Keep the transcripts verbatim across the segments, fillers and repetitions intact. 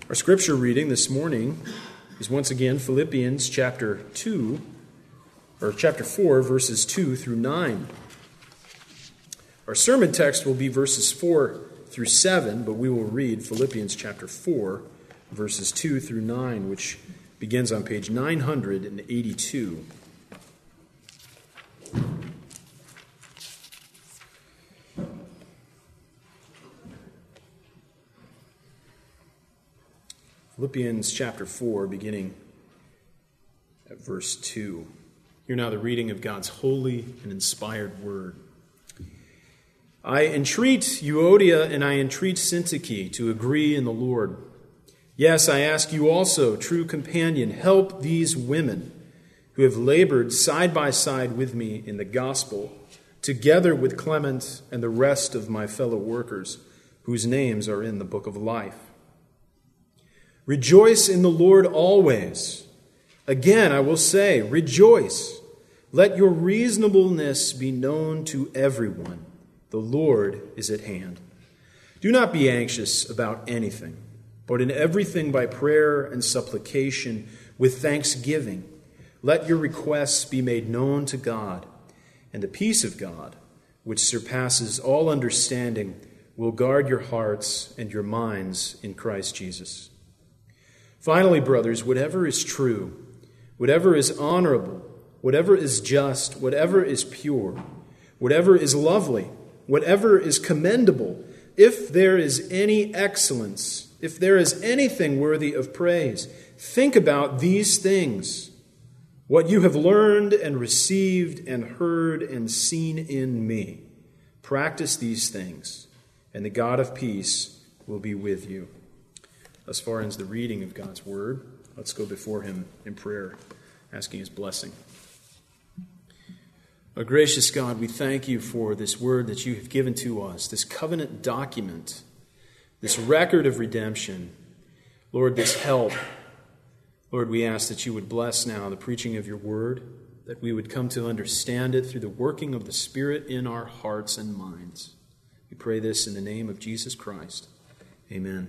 Our scripture reading this morning is once again Philippians chapter two, or chapter four, verses two through nine. Our sermon text will be verses four through seven, but we will read Philippians chapter four, verses two through nine, which begins on page nine hundred eighty-two. Philippians chapter four, beginning at verse two. Hear now the reading of God's holy and inspired word. I entreat Euodia and I entreat Syntyche to agree in the Lord. Yes, I ask you also, true companion, help these women who have labored side by side with me in the gospel, together with Clement and the rest of my fellow workers, whose names are in the book of life. Rejoice in the Lord always. Again, I will say, rejoice. Let your reasonableness be known to everyone. The Lord is at hand. Do not be anxious about anything, but in everything by prayer and supplication with thanksgiving, let your requests be made known to God, and the peace of God, which surpasses all understanding, will guard your hearts and your minds in Christ Jesus. Finally, brothers, whatever is true, whatever is honorable, whatever is just, whatever is pure, whatever is lovely, whatever is commendable, if there is any excellence, if there is anything worthy of praise, think about these things. What you have learned and received and heard and seen in me, practice these things, and the God of peace will be with you. As far as the reading of God's word, let's go before him in prayer, asking his blessing. Our gracious God, we thank you for this word that you have given to us, this covenant document, this record of redemption. Lord, this help. Lord, we ask that you would bless now the preaching of your word, that we would come to understand it through the working of the Spirit in our hearts and minds. We pray this in the name of Jesus Christ. Amen.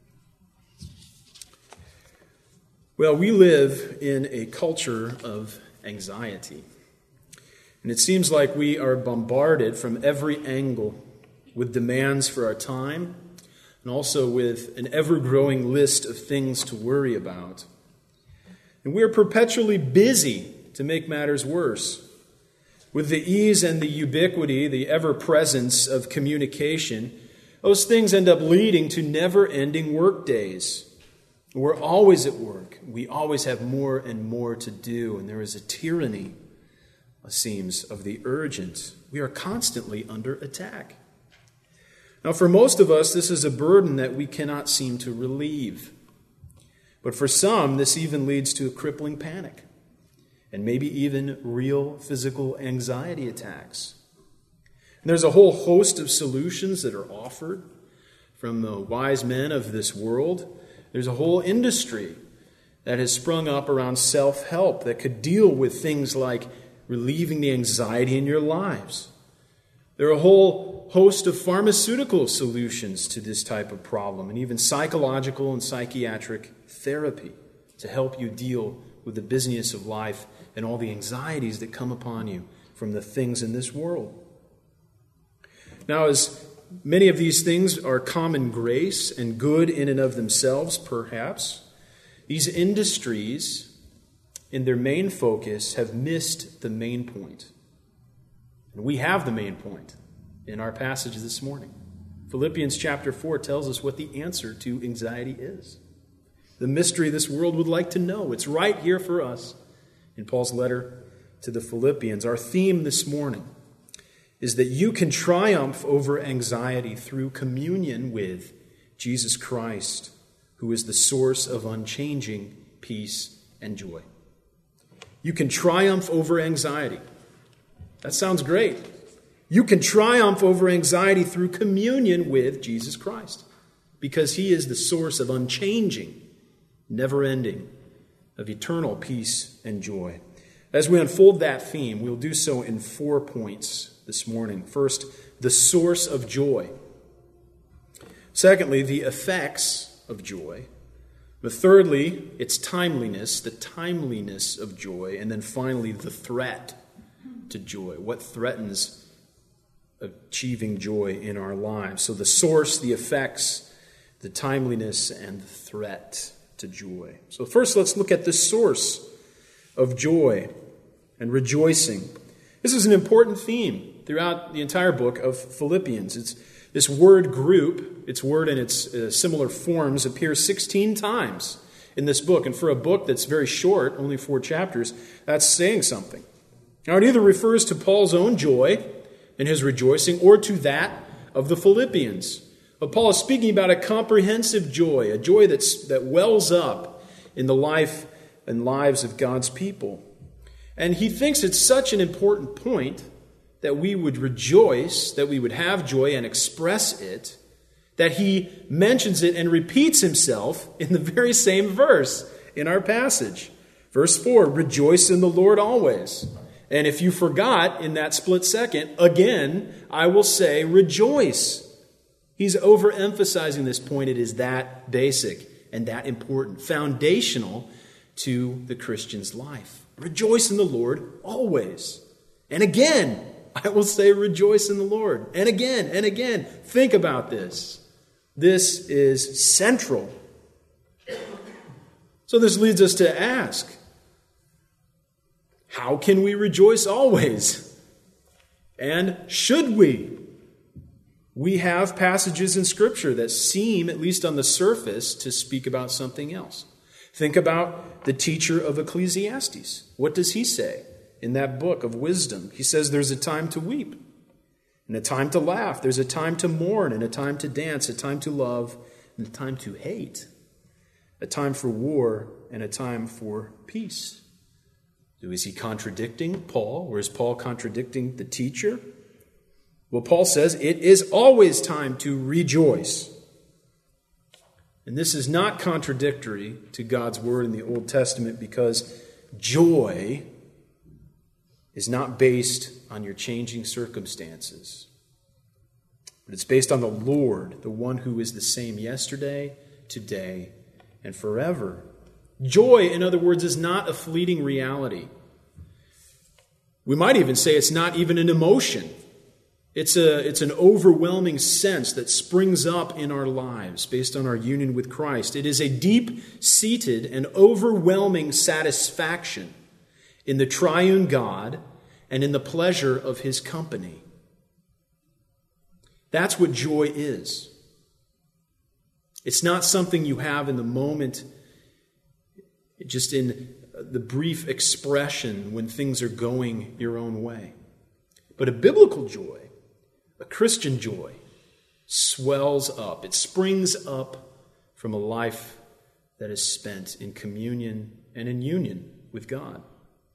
Well, we live in a culture of anxiety. And it seems like we are bombarded from every angle with demands for our time and also with an ever-growing list of things to worry about. And we are perpetually busy to make matters worse. With the ease and the ubiquity, the ever-presence of communication, those things end up leading to never-ending work days. We're always at work. We always have more and more to do, and there is a tyranny, it seems, of the urgent. We are constantly under attack. Now, for most of us, this is a burden that we cannot seem to relieve. But for some, this even leads to a crippling panic, and maybe even real physical anxiety attacks. And there's a whole host of solutions that are offered from the wise men of this world. There's a whole industry that has sprung up around self-help that could deal with things like relieving the anxiety in your lives. There are a whole host of pharmaceutical solutions to this type of problem, and even psychological and psychiatric therapy to help you deal with the busyness of life and all the anxieties that come upon you from the things in this world. Now, as many of these things are common grace and good in and of themselves, perhaps, these industries, in their main focus, have missed the main point. And we have the main point in our passage this morning. Philippians chapter four tells us what the answer to anxiety is. The mystery this world would like to know. It's right here for us in Paul's letter to the Philippians. Our theme this morning is that you can triumph over anxiety through communion with Jesus Christ, who is the source of unchanging peace and joy. You can triumph over anxiety. That sounds great. You can triumph over anxiety through communion with Jesus Christ, because he is the source of unchanging, never-ending, of eternal peace and joy. As we unfold that theme, we'll do so in four points this morning. First, the source of joy. Secondly, the effects of joy. But thirdly, its timeliness, the timeliness of joy. And then finally, the threat to joy. What threatens achieving joy in our lives? So the source, the effects, the timeliness, and the threat to joy. So first, let's look at the source of joy and rejoicing. This is an important theme throughout the entire book of Philippians. It's this word group, its word and its uh, similar forms appears sixteen times in this book. And for a book that's very short, only four chapters, that's saying something. Now, it either refers to Paul's own joy and his rejoicing or to that of the Philippians. But Paul is speaking about a comprehensive joy, a joy that's, that wells up in the life and lives of God's people. And he thinks it's such an important point that we would rejoice, that we would have joy and express it, that he mentions it and repeats himself in the very same verse in our passage. Verse four, rejoice in the Lord always. And if you forgot in that split second, again, I will say rejoice. He's overemphasizing this point. It is that basic and that important, foundational to the Christian's life. Rejoice in the Lord always. And again, I will say rejoice in the Lord. And again, and again, think about this. This is central. So this leads us to ask, how can we rejoice always? And should we? We have passages in Scripture that seem, at least on the surface, to speak about something else. Think about the teacher of Ecclesiastes. What does he say in that book of wisdom? He says there's a time to weep and a time to laugh. There's a time to mourn and a time to dance, a time to love and a time to hate, a time for war and a time for peace. So is he contradicting Paul, or is Paul contradicting the teacher? Well, Paul says it is always time to rejoice. And this is not contradictory to God's word in the Old Testament, because joy is not based on your changing circumstances, but it's based on the Lord, the one who is the same yesterday, today, and forever. Joy, in other words, is not a fleeting reality. We might even say it's not even an emotion. It's a, it's an overwhelming sense that springs up in our lives based on our union with Christ. It is a deep-seated and overwhelming satisfaction in the triune God and in the pleasure of his company. That's what joy is. It's not something you have in the moment, just in the brief expression when things are going your own way. But a biblical joy, a Christian joy, swells up. It springs up from a life that is spent in communion and in union with God.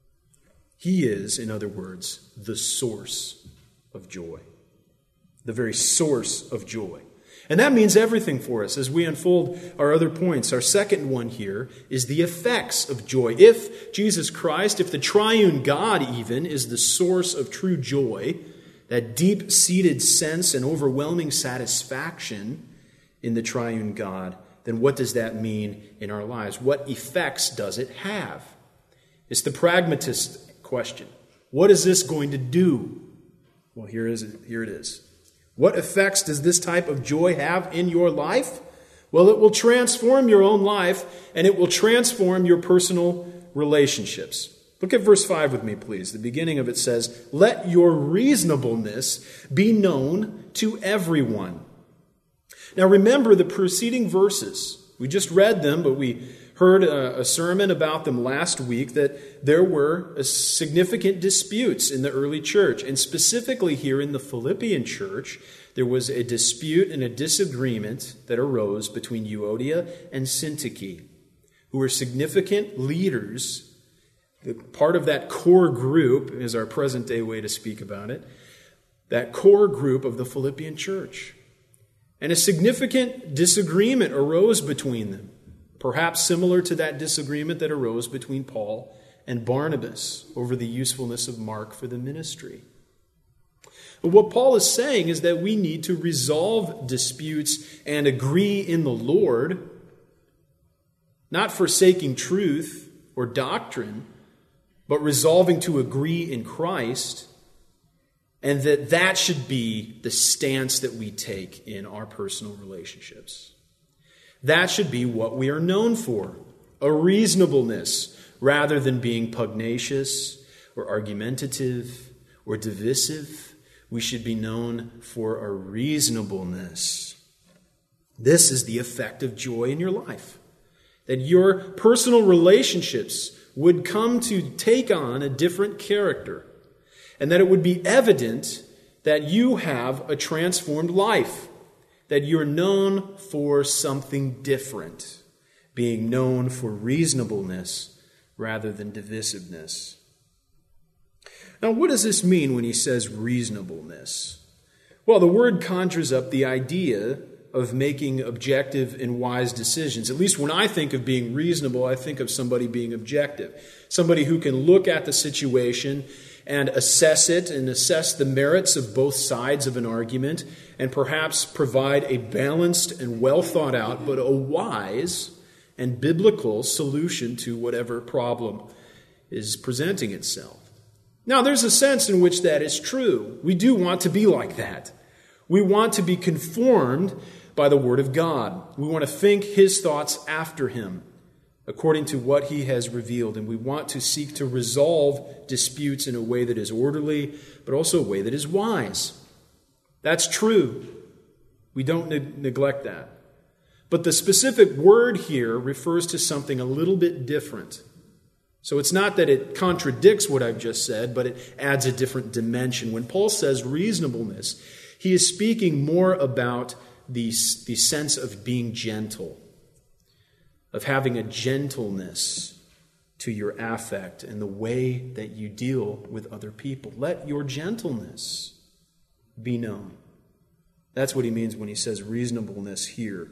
He is, in other words, the source of joy. The very source of joy. And that means everything for us as we unfold our other points. Our second one here is the effects of joy. If Jesus Christ, if the triune God even, is the source of true joy, that deep-seated sense and overwhelming satisfaction in the triune God, then what does that mean in our lives? What effects does it have? It's the pragmatist question. What is this going to do? Well, here is it, here it is. What effects does this type of joy have in your life? Well, it will transform your own life, and it will transform your personal relationships. Look at verse five with me, please. The beginning of it says, "Let your reasonableness be known to everyone." Now remember the preceding verses. We just read them, but we heard a, a sermon about them last week, that there were a significant disputes in the early church. And specifically here in the Philippian church, there was a dispute and a disagreement that arose between Euodia and Syntyche, who were significant leaders. Part of that core group is our present-day way to speak about it. That core group of the Philippian church. And a significant disagreement arose between them. Perhaps similar to that disagreement that arose between Paul and Barnabas over the usefulness of Mark for the ministry. But what Paul is saying is that we need to resolve disputes and agree in the Lord not forsaking truth or doctrine, but resolving to agree in Christ, and that that should be the stance that we take in our personal relationships. That should be what we are known for, a reasonableness rather than being pugnacious or argumentative or divisive. We should be known for a reasonableness. This is the effect of joy in your life, that your personal relationships would come to take on a different character, and that it would be evident that you have a transformed life, that you're known for something different, being known for reasonableness rather than divisiveness. Now, what does this mean when he says reasonableness? Well, the word conjures up the idea of making objective and wise decisions. At least when I think of being reasonable, I think of somebody being objective. Somebody who can look at the situation and assess it and assess the merits of both sides of an argument and perhaps provide a balanced and well thought out, but a wise and biblical solution to whatever problem is presenting itself. Now, there's a sense in which that is true. We do want to be like that. We want to be conformed by the Word of God. We want to think His thoughts after Him, according to what He has revealed. And we want to seek to resolve disputes in a way that is orderly, but also a way that is wise. That's true. We don't ne- neglect that. But the specific word here refers to something a little bit different. So it's not that it contradicts what I've just said, but it adds a different dimension. When Paul says reasonableness, he is speaking more about the, the sense of being gentle, of having a gentleness to your affect and the way that you deal with other people. Let your gentleness be known. That's what he means when he says reasonableness here.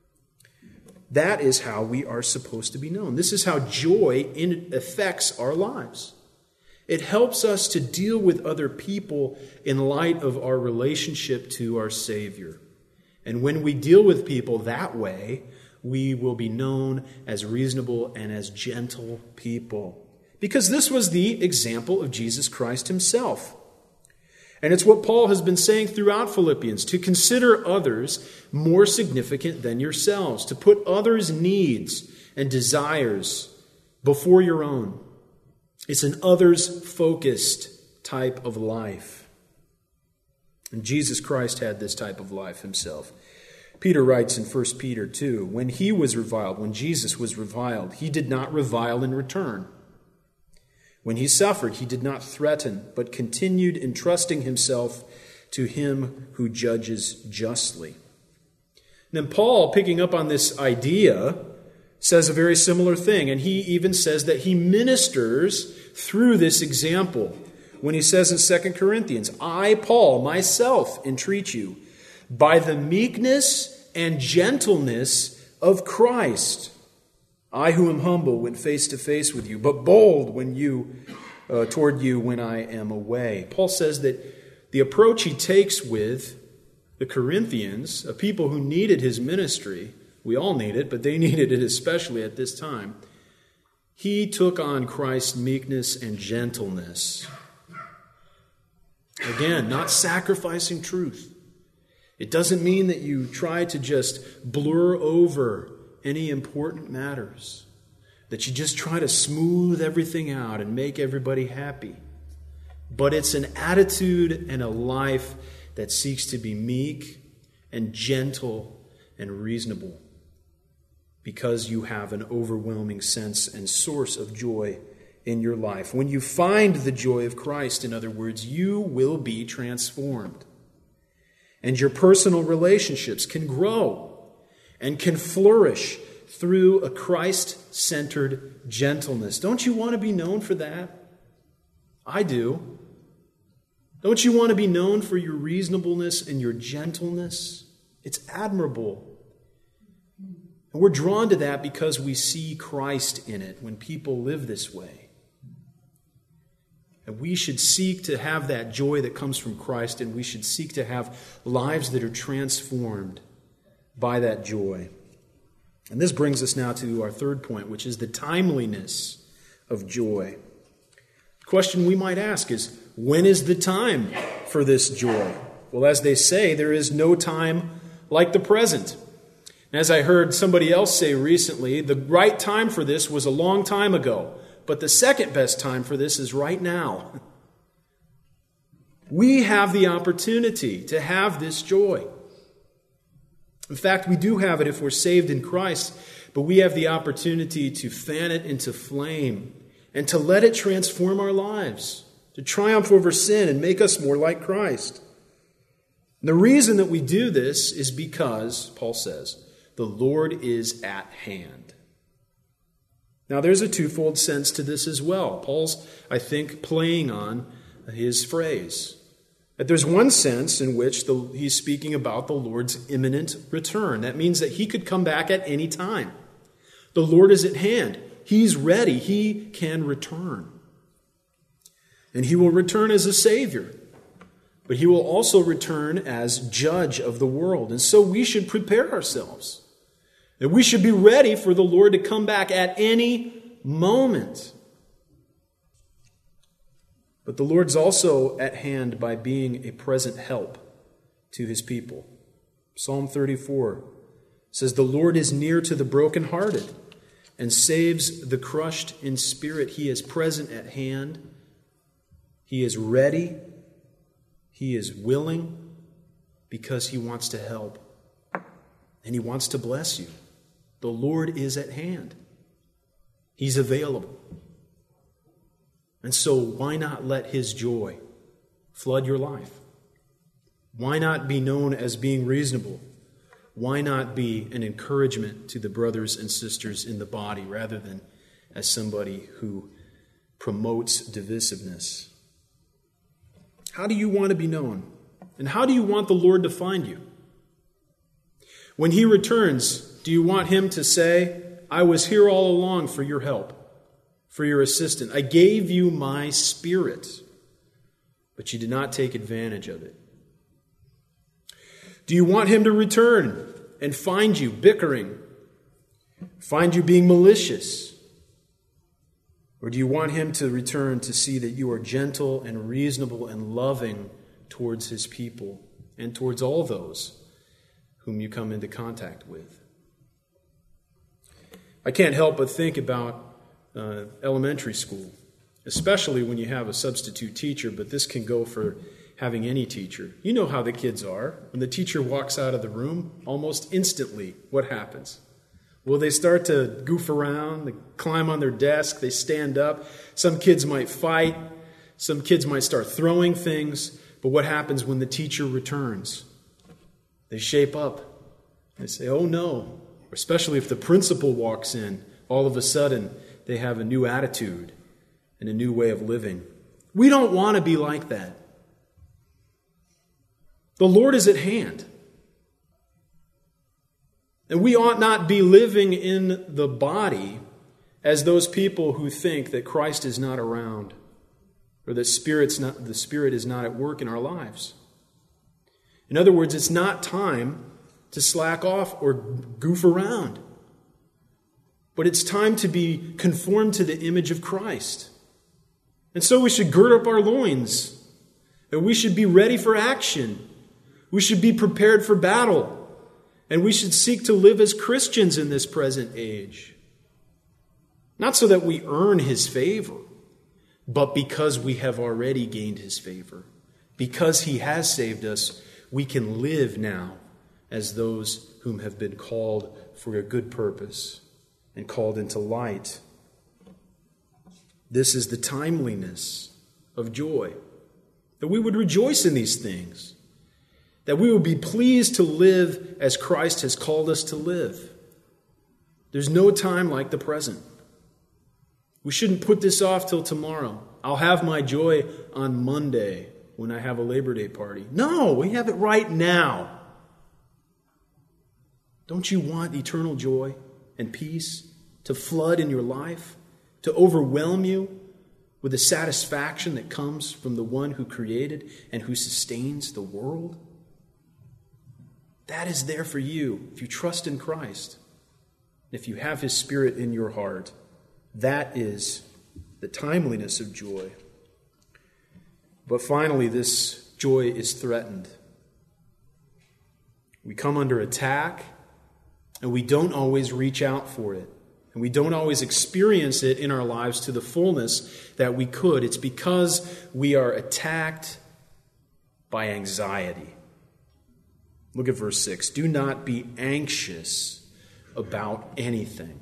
That is how we are supposed to be known. This is how joy in, affects our lives. It helps us to deal with other people in light of our relationship to our Savior. And when we deal with people that way, we will be known as reasonable and as gentle people. Because this was the example of Jesus Christ himself. And it's what Paul has been saying throughout Philippians, to consider others more significant than yourselves, to put others' needs and desires before your own. It's an others-focused type of life. And Jesus Christ had this type of life himself. Peter writes in First Peter two, when he was reviled, when Jesus was reviled, he did not revile in return. When he suffered, he did not threaten, but continued entrusting himself to him who judges justly. And then Paul, picking up on this idea, says a very similar thing. And he even says that he ministers through this example. When he says in Second Corinthians, I, Paul, myself entreat you, by the meekness and gentleness of Christ. I who am humble went face to face with you, but bold when you uh, toward you when I am away. Paul says that the approach he takes with the Corinthians, a people who needed his ministry, we all need it, but they needed it especially at this time, he took on Christ's meekness and gentleness. Again, not sacrificing truth. It doesn't mean that you try to just blur over any important matters, that you just try to smooth everything out and make everybody happy. But it's an attitude and a life that seeks to be meek and gentle and reasonable, because you have an overwhelming sense and source of joy in your life. When you find the joy of Christ, in other words, you will be transformed. And your personal relationships can grow and can flourish through a Christ-centered gentleness. Don't you want to be known for that? I do. Don't you want to be known for your reasonableness and your gentleness? It's admirable. And we're drawn to that because we see Christ in it when people live this way. And we should seek to have that joy that comes from Christ, and we should seek to have lives that are transformed by that joy. And this brings us now to our third point, which is the timeliness of joy. The question we might ask is, when is the time for this joy? Well, as they say, there is no time like the present. As I heard somebody else say recently, the right time for this was a long time ago, but the second best time for this is right now. We have the opportunity to have this joy. In fact, we do have it if we're saved in Christ, but we have the opportunity to fan it into flame and to let it transform our lives, to triumph over sin and make us more like Christ. And the reason that we do this is because, Paul says, the Lord is at hand. Now, there's a twofold sense to this as well. Paul's, I think, playing on his phrase. That there's one sense in which the, he's speaking about the Lord's imminent return. That means that he could come back at any time. The Lord is at hand. He's ready. He can return. And he will return as a Savior. But he will also return as judge of the world. And so we should prepare ourselves. That we should be ready for the Lord to come back at any moment. But the Lord's also at hand by being a present help to his people. Psalm thirty-four says, "The Lord is near to the brokenhearted and saves the crushed in spirit." He is present at hand. He is ready. He is willing because he wants to help. And he wants to bless you. The Lord is at hand. He's available. And so why not let his joy flood your life? Why not be known as being reasonable? Why not be an encouragement to the brothers and sisters in the body rather than as somebody who promotes divisiveness? How do you want to be known? And how do you want the Lord to find you? When he returns, do you want him to say, "I was here all along for your help, for your assistance. I gave you my Spirit, but you did not take advantage of it"? Do you want him to return and find you bickering, find you being malicious? Or do you want him to return to see that you are gentle and reasonable and loving towards his people and towards all those whom you come into contact with? I can't help but think about uh, elementary school, especially when you have a substitute teacher, but this can go for having any teacher. You know how the kids are. When the teacher walks out of the room, almost instantly, what happens? Well, they start to goof around, they climb on their desk, they stand up. Some kids might fight. Some kids might start throwing things. But what happens when the teacher returns? They shape up. They say, "Oh no." Especially if the principal walks in, all of a sudden they have a new attitude and a new way of living. We don't want to be like that. The Lord is at hand. And we ought not be living in the body as those people who think that Christ is not around or that Spirit's not, the Spirit is not at work in our lives. In other words, it's not time to slack off or goof around. But it's time to be conformed to the image of Christ. And so we should gird up our loins. And we should be ready for action. We should be prepared for battle. And we should seek to live as Christians in this present age. Not so that we earn his favor, but because we have already gained his favor. Because he has saved us, we can live now as those whom have been called for a good purpose and called into light. This is the timeliness of joy, that we would rejoice in these things, that we would be pleased to live as Christ has called us to live. There's no time like the present. We shouldn't put this off till tomorrow. I'll have my joy on Monday when I have a Labor Day party. No, we have it right now. Don't you want eternal joy and peace to flood in your life, to overwhelm you with the satisfaction that comes from the one who created and who sustains the world? That is there for you if you trust in Christ. if you have His Spirit in your heart, that is the timeliness of joy. But finally, this joy is threatened. We come under attack, and we don't always reach out for it. And we don't always experience it in our lives to the fullness that we could. It's because we are attacked by anxiety. Look at verse six. Do not be anxious about anything.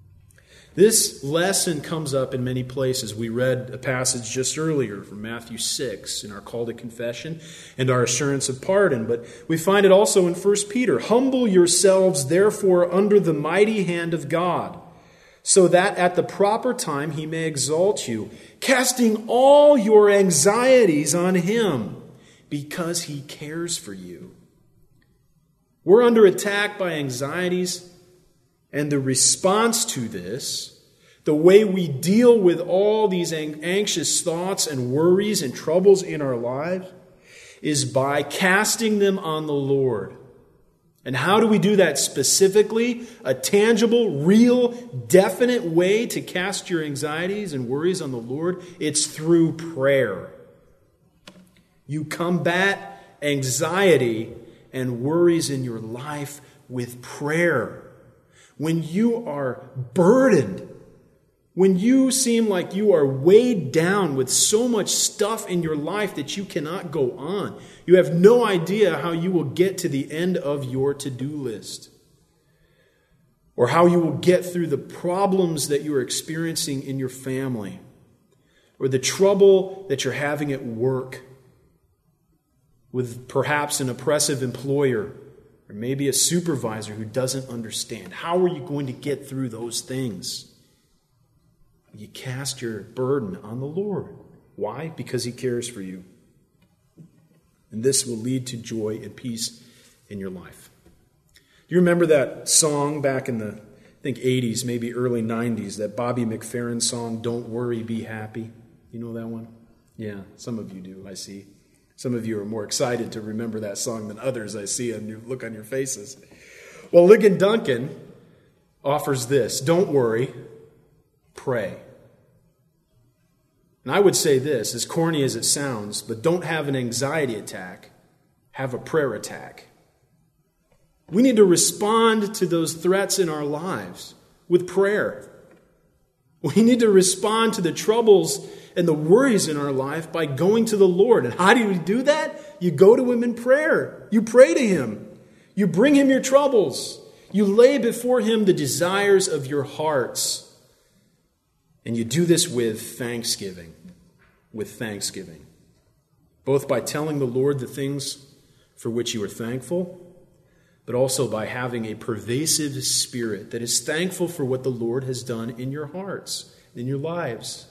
This lesson comes up in many places. We read a passage just earlier from Matthew six in our call to confession and our assurance of pardon. But we find it also in First Peter. Humble yourselves, therefore, under the mighty hand of God, so that at the proper time He may exalt you, casting all your anxieties on Him, because He cares for you. We're under attack by anxieties. And the response to this, the way we deal with all these anxious thoughts and worries and troubles in our lives, is by casting them on the Lord. And how do we do that specifically? A tangible, real, definite way to cast your anxieties and worries on the Lord? It's through prayer. You combat anxiety and worries in your life with prayer. When you are burdened, when you seem like you are weighed down with so much stuff in your life that you cannot go on, you have no idea how you will get to the end of your to-do list, or how you will get through the problems that you are experiencing in your family, or the trouble that you're having at work with perhaps an oppressive employer, or maybe a supervisor who doesn't understand. How are you going to get through those things? You cast your burden on the Lord. Why? Because He cares for you. And this will lead to joy and peace in your life. Do you remember that song back in the, I think, eighties, maybe early nineties, that Bobby McFerrin song, Don't Worry, Be Happy? You know that one? Yeah, some of you do, I see. Some of you are more excited to remember that song than others, I see on your look on your faces. Well, Ligon Duncan offers this: don't worry, pray. And I would say this, as corny as it sounds, but don't have an anxiety attack, have a prayer attack. We need to respond to those threats in our lives with prayer. We need to respond to the troubles and the worries in our life by going to the Lord. And how do you do that? You go to Him in prayer. You pray to Him. You bring Him your troubles. You lay before Him the desires of your hearts. And you do this with thanksgiving. With thanksgiving. Both by telling the Lord the things for which you are thankful, but also by having a pervasive spirit that is thankful for what the Lord has done in your hearts, in your lives.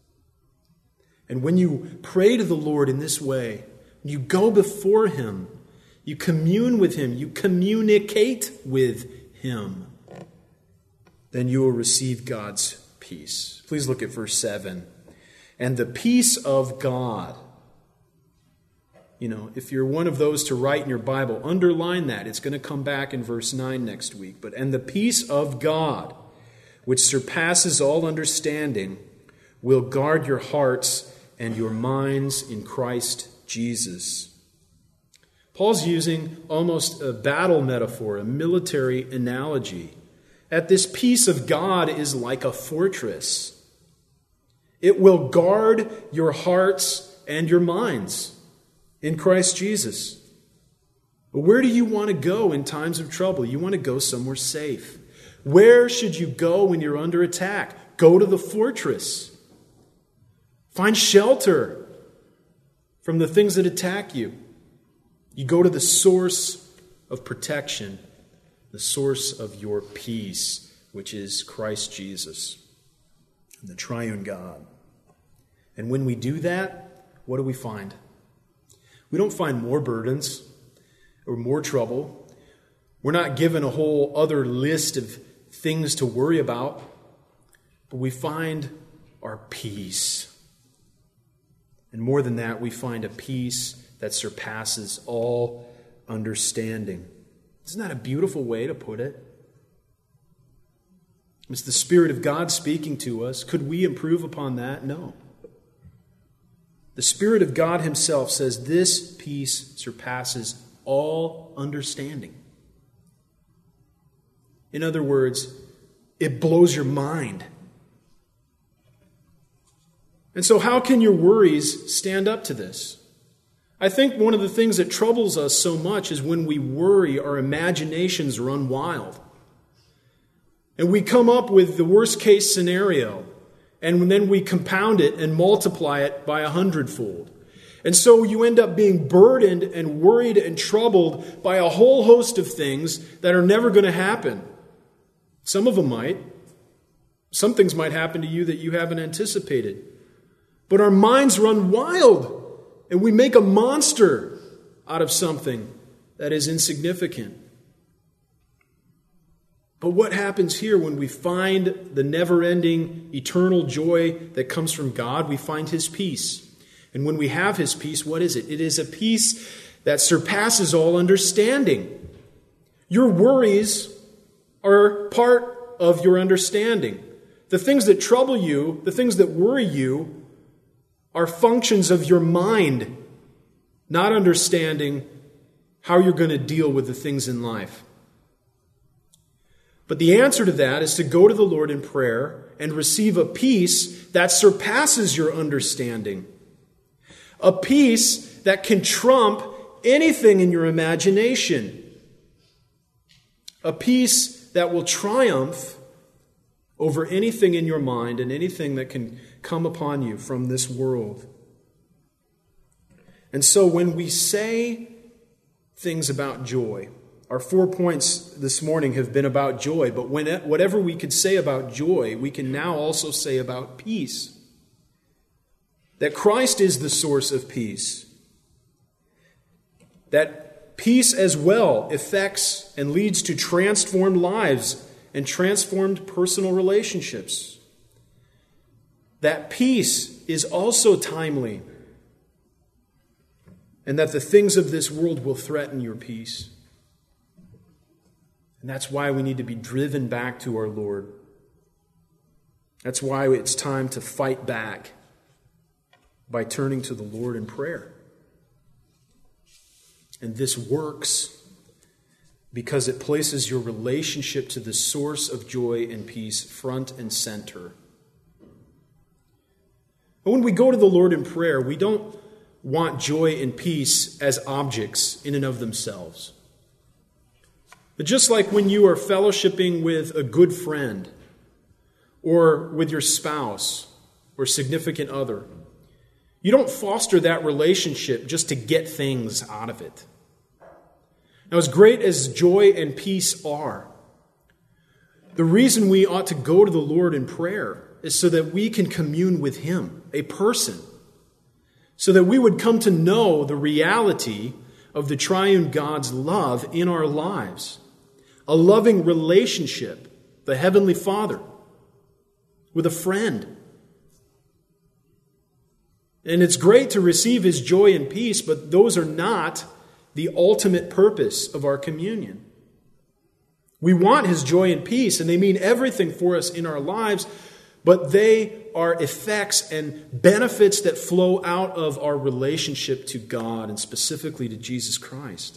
And when you pray to the Lord in this way, you go before Him, you commune with Him, you communicate with Him, then you will receive God's peace. Please look at verse seven. And the peace of God. You know, if you're one of those to write in your Bible, underline that. It's going to come back in verse nine next week. But and the peace of God, which surpasses all understanding, will guard your hearts and your minds in Christ Jesus. Paul's using almost a battle metaphor, a military analogy. That this peace of God is like a fortress. It will guard your hearts and your minds in Christ Jesus. But where do you want to go in times of trouble? You want to go somewhere safe. Where should you go when you're under attack? Go to the fortress. Find shelter from the things that attack you. You go to the source of protection, the source of your peace, which is Christ Jesus, and the triune God. And when we do that, what do we find? We don't find more burdens or more trouble. We're not given a whole other list of things to worry about, but we find our peace. And more than that, we find a peace that surpasses all understanding. Isn't that a beautiful way to put it? It's the Spirit of God speaking to us. Could we improve upon that? No. The Spirit of God himself says this peace surpasses all understanding. In other words, it blows your mind. And so how can your worries stand up to this? I think one of the things that troubles us so much is when we worry, our imaginations run wild. And we come up with the worst case scenario, and then we compound it and multiply it by a hundredfold. And so you end up being burdened and worried and troubled by a whole host of things that are never going to happen. Some of them might. Some things might happen to you that you haven't anticipated. But our minds run wild, and we make a monster out of something that is insignificant. But what happens here when we find the never-ending, eternal joy that comes from God? We find his peace. And when we have his peace, what is it? It is a peace that surpasses all understanding. Your worries are part of your understanding. The things that trouble you, the things that worry you, are functions of your mind, not understanding how you're going to deal with the things in life. But the answer to that is to go to the Lord in prayer and receive a peace that surpasses your understanding. A peace that can trump anything in your imagination. A peace that will triumph over anything in your mind and anything that can come upon you from this world. And so when we say things about joy, our four points this morning have been about joy, but when, whatever we could say about joy, we can now also say about peace. That Christ is the source of peace. That peace as well affects and leads to transformed lives and transformed personal relationships. That peace is also timely, and that the things of this world will threaten your peace. And that's why we need to be driven back to our Lord. That's why it's time to fight back by turning to the Lord in prayer. And this works because it places your relationship to the source of joy and peace front and center. But when we go to the Lord in prayer, we don't want joy and peace as objects in and of themselves. But just like when you are fellowshipping with a good friend or with your spouse or significant other, you don't foster that relationship just to get things out of it. Now, as great as joy and peace are, the reason we ought to go to the Lord in prayer is so that we can commune with him, a person, so that we would come to know the reality of the triune God's love in our lives. A loving relationship, the Heavenly Father, with a friend. And it's great to receive his joy and peace, but those are not the ultimate purpose of our communion. We want his joy and peace, and they mean everything for us in our lives, but they are effects and benefits that flow out of our relationship to God and specifically to Jesus Christ.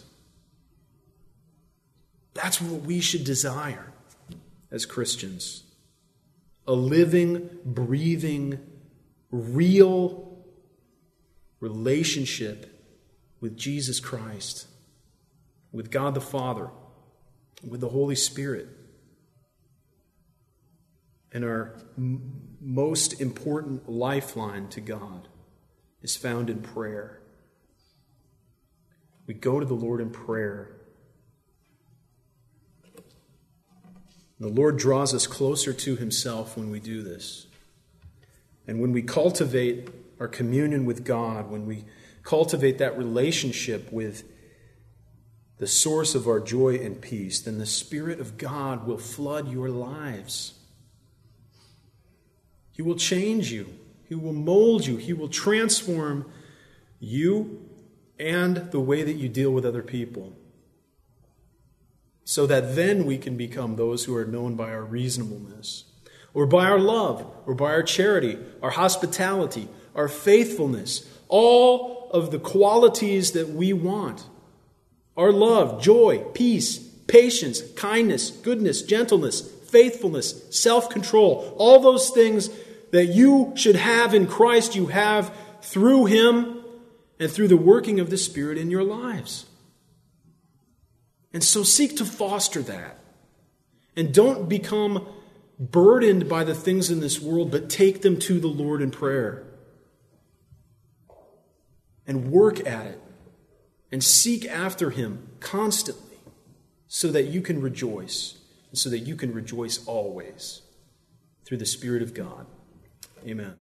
That's what we should desire as Christians. A living, breathing, real relationship with Jesus Christ, with God the Father, with the Holy Spirit. And our m- most important lifeline to God is found in prayer. We go to the Lord in prayer. The Lord draws us closer to himself when we do this. And when we cultivate our communion with God, when we cultivate that relationship with the source of our joy and peace, then the Spirit of God will flood your lives. He will change you. He will mold you. He will transform you and the way that you deal with other people. so that then we can become those who are known by our reasonableness, or by our love, or by our charity, our hospitality, our faithfulness, all of the qualities that we want. Our love, joy, peace, patience, kindness, goodness, gentleness, faithfulness, self-control, all those things that you should have in Christ, you have through Him and through the working of the Spirit in your lives. And so seek to foster that. And don't become burdened by the things in this world, but take them to the Lord in prayer. And work at it. And seek after Him constantly so that you can rejoice. And so that you can rejoice always through the Spirit of God. Amen.